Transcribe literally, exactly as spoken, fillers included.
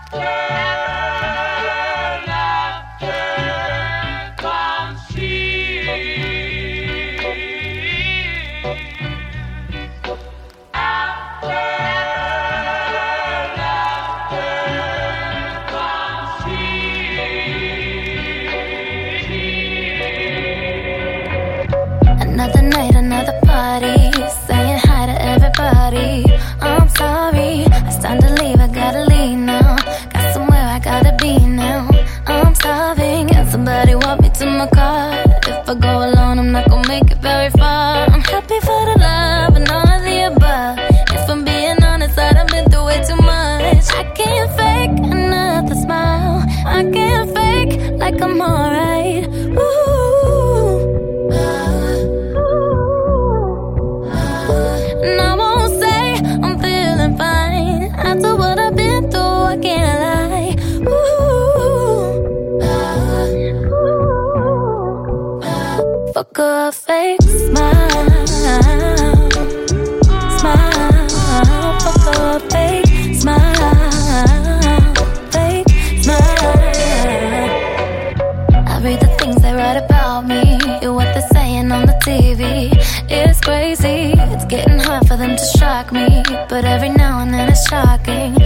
Another night, another party, saying hi to everybody. I'm sorry, it's time to leave, I gotta leave now. Got somewhere I gotta be now. I'm starving, can somebody walk me to my car? If I go alone, I'm not gonna make it very far. I'm happy for the love and all of the above. If I'm being honest, I done been through way too much. I can't fake another smile, I can't fake like I'm alright. Ooh. Fuck a fake smile, smile. Fuck a fake smile, fake smile. I read the things they write about me, and what they're saying on the T V. It's crazy, it's getting hard for them to shock me, but every now and then it's shocking.